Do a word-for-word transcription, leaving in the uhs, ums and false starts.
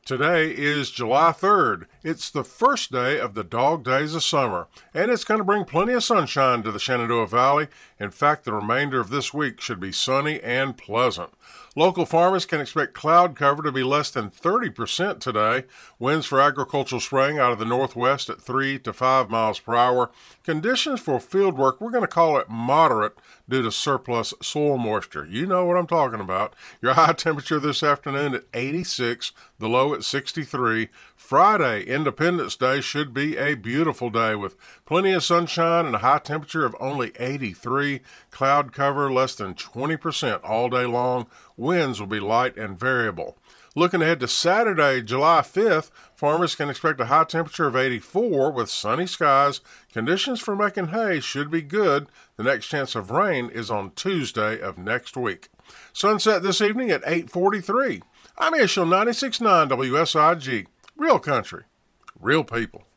Today is July third. It's the first day of the dog days of summer, and it's going to bring plenty of sunshine to the Shenandoah Valley. In fact, the remainder of this week should be sunny and pleasant. Local farmers can expect cloud cover to be less than thirty percent today. Winds for agricultural spraying out of the northwest at three to five miles per hour. Conditions for field work, we're going to call it moderate due to surplus soil moisture. You know what I'm talking about. Your high temperature this afternoon at eighty-six, the low at sixty-three. Friday, Independence Day, should be a beautiful day with plenty of sunshine and a high temperature of only eighty-three. Cloud cover less than twenty percent all day long. Winds will be light and variable. Looking ahead to Saturday, July fifth, farmers can expect a high temperature of eighty-four with sunny skies. Conditions for making hay should be good. The next chance of rain is on Tuesday of next week. Sunset this evening at eight forty-three. I'm Ishel, ninety-six point nine W S I G. Real country, real people.